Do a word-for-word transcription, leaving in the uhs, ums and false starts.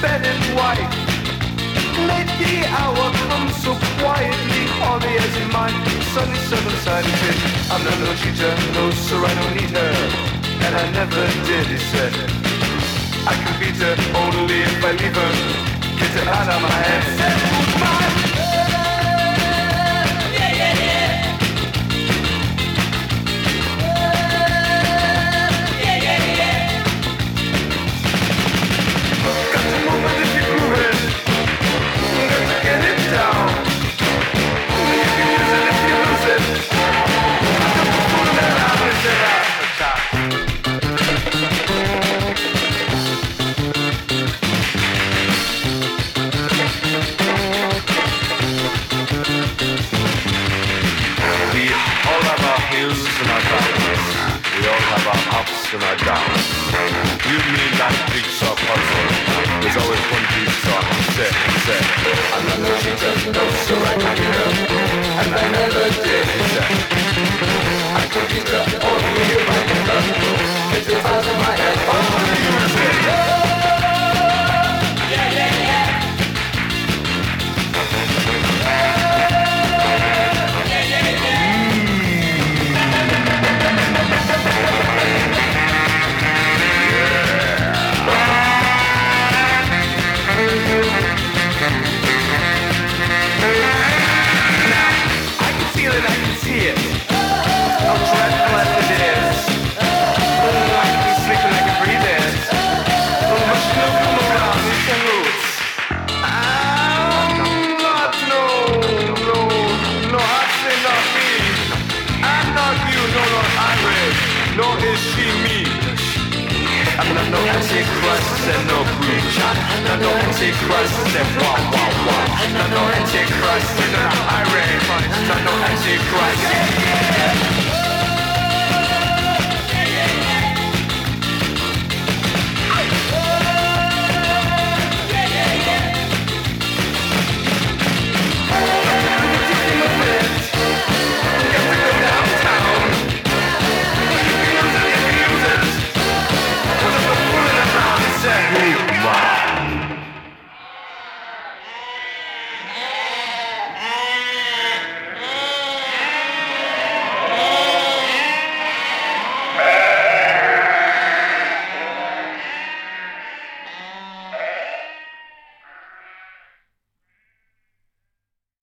bed in white. Late the hour comes so quietly, all the airs in mind, sunny southern side. He said, I'm not no cheater, no sir, I don't need her. And I never did, he said. I can beat her only if I leave her. Get her out of my head. Said, who's mine? Yeah, yeah, yeah. Yeah, yeah, yeah. Got to move it if you're grooving. Got to get it down. You can use it if you lose it. Got to pull that out and get out the top. We all have our hills and our valleys. We all have our ups and our downs. You mean that jigsaw puzzle? There's always one piece so I can say, say, I'm not no cheater, no sir, I can beat her. And I never did, he said. I could beat her only if I get her. Get it out of my head, only you say. Yeah, yeah, yeah. Nor is she me. I'm not no antichrist and no preacher. Not no antichrist and wah wah wah. Not no antichrist and no irate. Not no antichrist.